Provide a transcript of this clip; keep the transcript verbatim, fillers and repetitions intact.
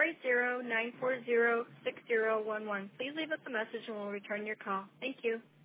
four eight zero, nine four zero, six zero one one. Please leave us a message and we'll return your call. Thank you.